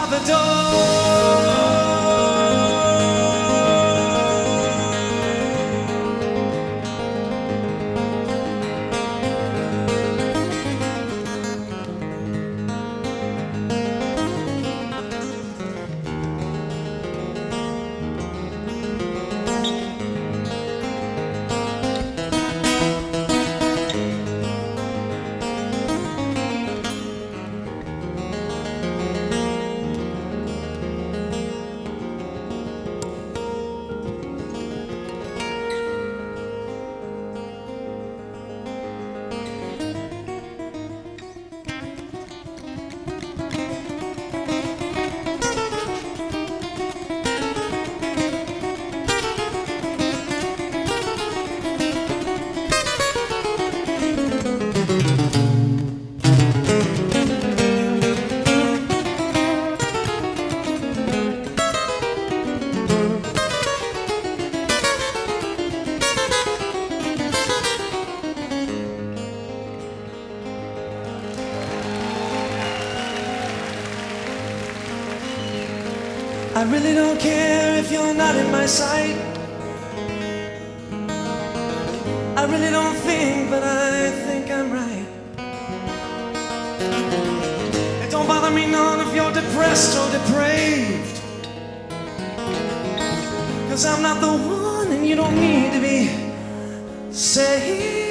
the door. I really don't care if you're not in my sight. I really don't think, but I think I'm right. It don't bother me none if you're depressed or depraved, 'cause I'm not the one and you don't need to be saved.